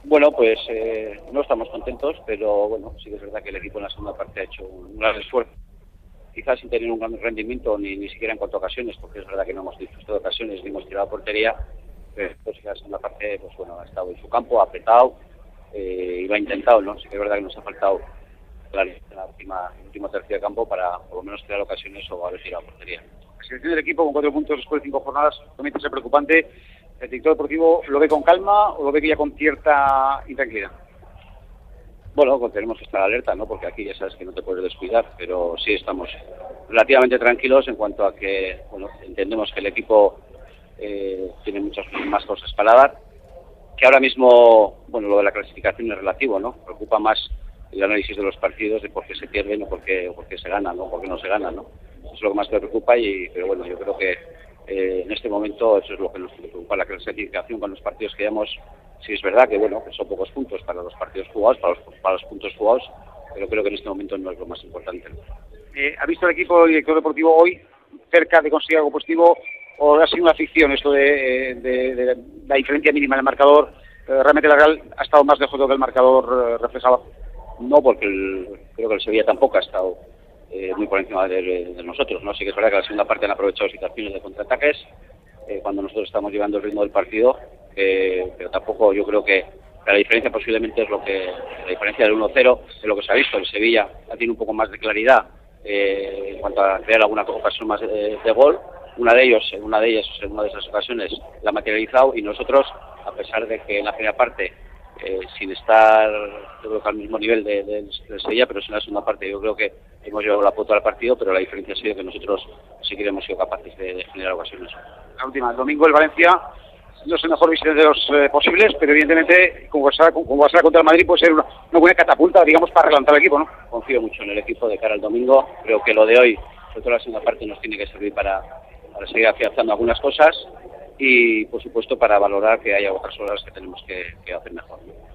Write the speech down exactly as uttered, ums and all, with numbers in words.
Bueno, pues eh, no estamos contentos, pero bueno, sí que es verdad que el equipo en la segunda parte ha hecho un gran esfuerzo. Quizás sin tener un gran rendimiento ni, ni siquiera en cuanto a ocasiones, porque es verdad que no hemos disfrutado de ocasiones ni hemos tirado a portería, pero pues, la segunda parte pues bueno, ha estado en su campo, ha apretado eh, y lo ha intentado, ¿no? Sí que es verdad que nos ha faltado claro, en la última, en el último tercio de campo para por lo menos crear ocasiones o haber tirado a portería. La situación del equipo con cuatro puntos después de cinco jornadas comienza a ser preocupante. ¿El director deportivo lo ve con calma o lo ve que ya con cierta intranquilidad? Bueno, pues tenemos que estar alerta, ¿no? Porque aquí ya sabes que no te puedes descuidar, pero sí estamos relativamente tranquilos en cuanto a que, bueno, entendemos que el equipo eh, tiene muchas más cosas para dar, que ahora mismo, bueno, lo de la clasificación es relativo, ¿no? Preocupa más el análisis de los partidos, de por qué se pierden o por qué, o por qué se ganan, ¿no? O por qué no se ganan, ¿no? Eso es lo que más me preocupa, y, pero bueno, yo creo que eh, en este momento eso es lo que nos preocupa, la clasificación con los partidos que llevamos. Sí es verdad que, bueno, que son pocos puntos para los partidos jugados, para los, para los puntos jugados, pero creo que en este momento no es lo más importante. Eh, ¿Ha visto el equipo el director deportivo hoy cerca de conseguir algo positivo o ha sido una ficción esto de, de, de, de la diferencia mínima en el marcador? Eh, ¿Realmente la Real ha estado más lejos de lo que el marcador eh, reflejaba? No, porque el, creo que el Sevilla tampoco ha estado eh, muy por encima de, de, de nosotros, ¿no? Sí que es verdad que la segunda parte han aprovechado situaciones de contraataques eh, cuando nosotros estamos llevando el ritmo del partido, eh, pero tampoco yo creo que la diferencia posiblemente es lo que la diferencia del uno cero de lo que se ha visto. El Sevilla ha tenido un poco más de claridad eh, en cuanto a crear alguna ocasión más de, de gol. Una de ellos, una de ellas, en una de esas ocasiones la ha materializado, y nosotros, a pesar de que en la primera parte Eh, sin estar yo creo que al mismo nivel de, de, de Sevilla, pero es en la segunda parte yo creo que hemos llevado la foto al partido, pero la diferencia ha sido que nosotros sí que hemos sido capaces de, de generar ocasiones. La última, el domingo el Valencia no es el mejor visitante de los eh, posibles, pero evidentemente como va a ser contra el Madrid puede ser una, una buena catapulta, digamos, para relanzar el equipo, ¿no? Confío mucho en el equipo de cara al domingo. Creo que lo de hoy, sobre todo la segunda parte, nos tiene que servir para, para seguir afianzando algunas cosas y, por supuesto, para valorar que haya otras horas que tenemos que, que hacer mejor, ¿no?